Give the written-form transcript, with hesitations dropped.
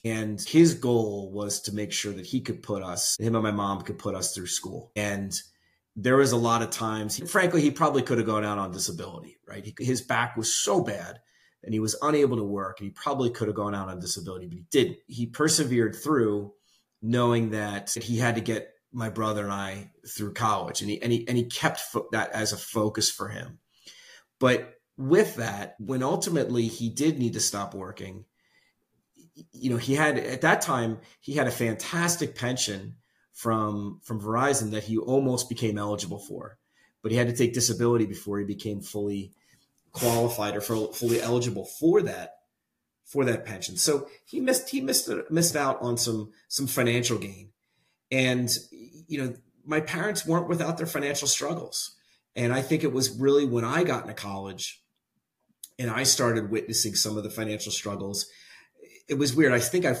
And his goal was to make sure that him and my mom could put us through school. And there was a lot of times, frankly, he probably could have gone out on disability, right? His back was so bad and he was unable to work, and he probably could have gone out on disability, but he didn't. He persevered through, knowing that he had to get my brother and I through college, and he kept that as a focus for him. But with that, when ultimately he did need to stop working, at that time he had a fantastic pension from Verizon that he almost became eligible for, but he had to take disability before he became fully qualified or fully eligible for that pension. So he missed out on some financial gain. And my parents weren't without their financial struggles. And I think it was really when I got into college and I started witnessing some of the financial struggles. It was weird. I think I